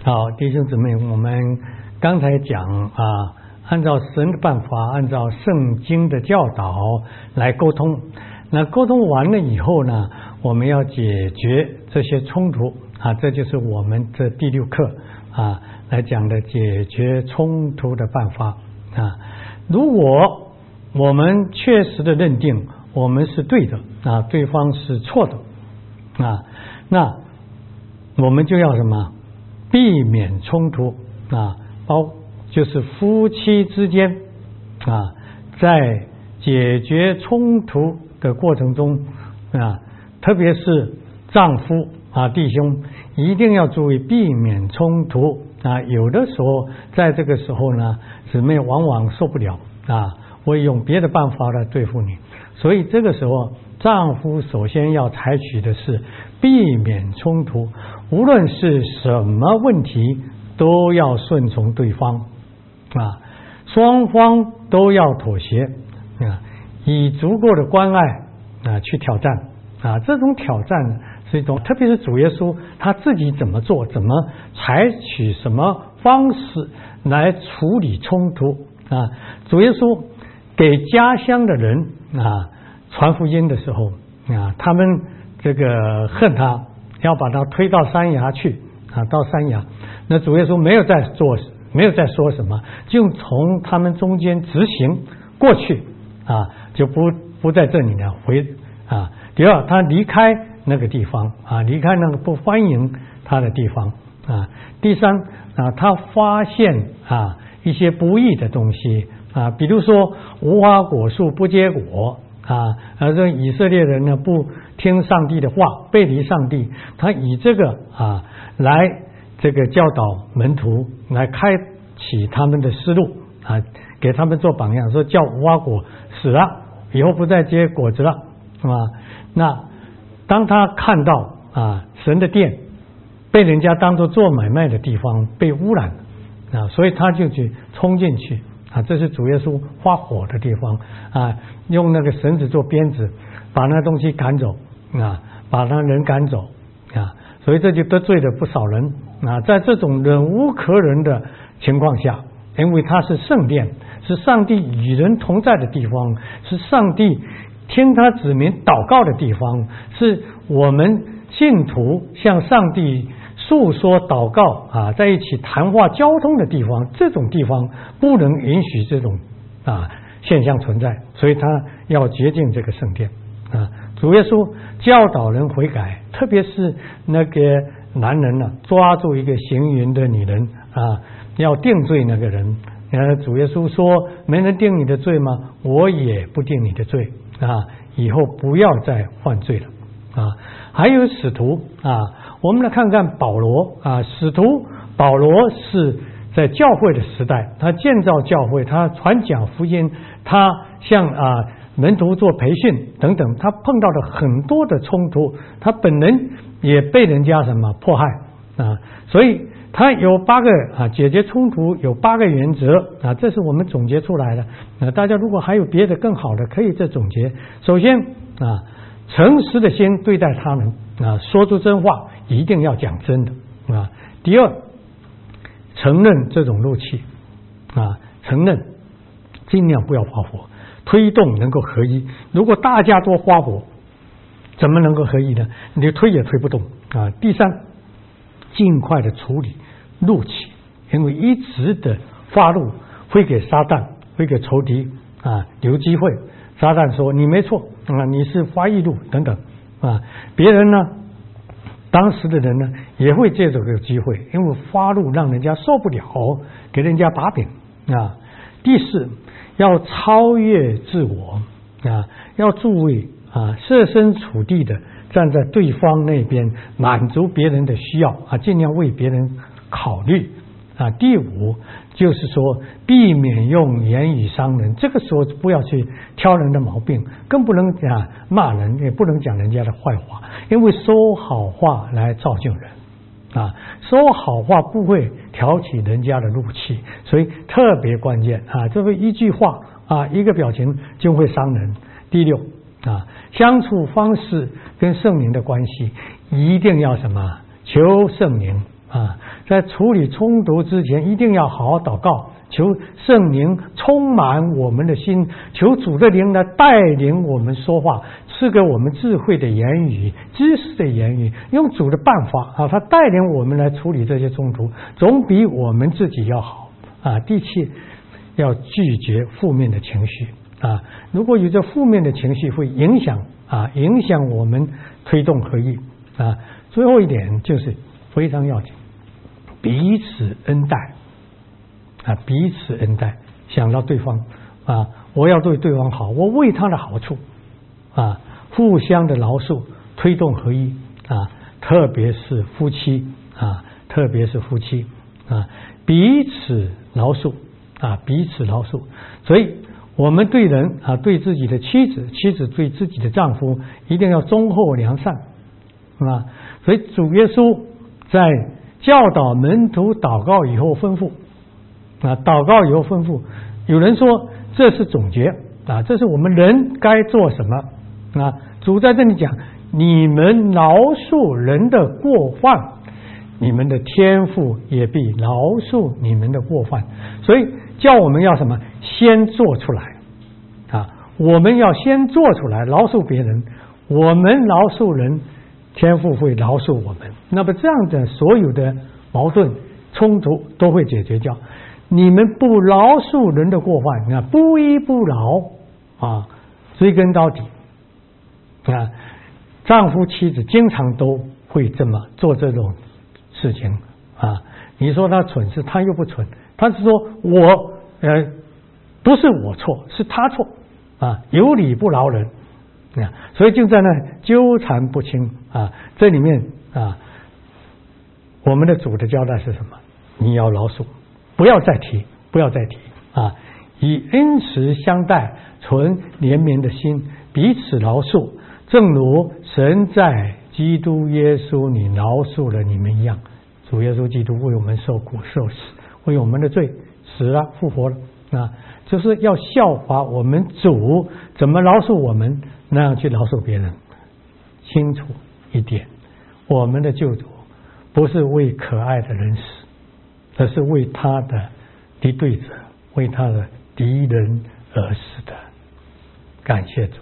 好，弟兄姊妹，我们刚才讲按照神的办法，按照圣经的教导来沟通。那沟通完了以后呢，我们要解决这些冲突这就是我们这第6课来讲的解决冲突的办法如果我们确实的认定我们是对的对方是错的那我们就要什么？避免冲突就是夫妻之间在解决冲突的过程中特别是丈夫弟兄一定要注意避免冲突有的时候在这个时候呢，姊妹往往受不了会用别的办法来对付你，所以这个时候丈夫首先要采取的是避免冲突，无论是什么问题都要顺从对方双方都要妥协以足够的关爱去挑战这种挑战是一种，特别是主耶稣他自己怎么做，怎么采取什么方式来处理冲突主耶稣给家乡的人传福音的时候他们这个恨他，要把他推到山崖去到山崖，那主耶稣没有再说什么，就从他们中间直行过去就不在这里呢第二，他离开那个地方离开那个不欢迎他的地方第三他发现一些不义的东西比如说无花果树不结果这以色列人呢不听上帝的话，背离上帝，他以这个来这个教导门徒，来开启他们的思路给他们做榜样，说叫无花果死了以后不再结果子了那当他看到神的殿被人家当作做买卖的地方被污染所以他就去冲进去这是主耶稣发火的地方用那个绳子做鞭子把那东西赶走把那人赶走所以这就得罪了不少人在这种忍无可忍的情况下，因为它是圣殿，是上帝与人同在的地方，是上帝听他子民祷告的地方，是我们信徒向上帝诉说祷告在一起谈话交通的地方，这种地方不能允许这种现象存在，所以他要洁净这个圣殿主耶稣教导人悔改，特别是那个男人抓住一个行淫的女人要定罪那个人主耶稣说没人定你的罪吗？我也不定你的罪以后不要再犯罪了还有使徒我们来看看保罗使徒保罗是在教会的时代，他建造教会，他传讲福音，他向门徒做培训等等，他碰到了很多的冲突，他本人也被人家迫害所以他有8个解决冲突有8个原则这是我们总结出来的大家如果还有别的更好的可以再总结。首先诚实的心对待他们说出真话，一定要讲真的第二，承认这种怒气承认，尽量不要发火，推动能够合一。如果大家都发火，怎么能够合一呢？你推也推不动第三，尽快的处理怒气，因为一直的发怒会给撒旦，会给仇敌留机会。撒旦说你没错你是发义怒等等别人呢，当时的人呢也会借这个机会，因为发怒让人家受不了，给人家把柄第四，要超越自我要注意设身处地的站在对方那边，满足别人的需要尽量为别人考虑第五，就是说避免用言语伤人，这个时候不要去挑人的毛病，更不能骂人，也不能讲人家的坏话，因为说好话来造就人说好话不会挑起人家的怒气，所以特别关键这个一句话一个表情就会伤人。第六相处方式跟圣灵的关系一定要求圣灵啊，在处理冲突之前，一定要好好祷告，求圣灵充满我们的心，求主的灵来带领我们说话，赐给我们智慧的言语、知识的言语，用主的办法啊，他带领我们来处理这些冲突，总比我们自己要好啊。第七，要拒绝负面的情绪啊，如果有这负面的情绪，会影响我们推动合一啊。最后一点就是非常要紧，彼此恩待啊，彼此恩待，想到对方啊，我要对对方好，我为他的好处啊，互相的饶恕，推动合一啊，特别是夫妻啊，彼此饶恕啊，彼此饶恕。所以我们对人啊，对自己的妻子，妻子对自己的丈夫，一定要忠厚良善啊。所以主耶稣在教导门徒祷告以后吩咐啊，有人说这是总结啊，这是我们人该做什么啊？主在这里讲，你们饶恕人的过犯，你们的天父也必饶恕你们的过犯。所以叫我们要什么？先做出来啊！我们要先做出来，饶恕别人，我们饶恕人，天父会饶恕我们。那么这样的所有的矛盾冲突都会解决掉。你们不饶恕人的过犯，那不依不饶啊，追根到底啊。丈夫妻子经常都会这么做这种事情啊。你说他蠢，是他又不蠢，他是说我不是我错，是他错啊，有理不饶人啊，所以就在那纠缠不清啊。这里面啊，我们的主的交代是什么？你要饶恕，不要再提啊！以恩慈相待，存怜悯的心，彼此饶恕，正如神在基督耶稣里饶恕了你们一样。主耶稣基督为我们受苦受死，为我们的罪死了复活了啊！就是要效法我们主怎么饶恕我们，那样去饶恕别人。清楚一点，我们的救主不是为可爱的人死，而是为他的敌对者，为他的敌人而死的。感谢主。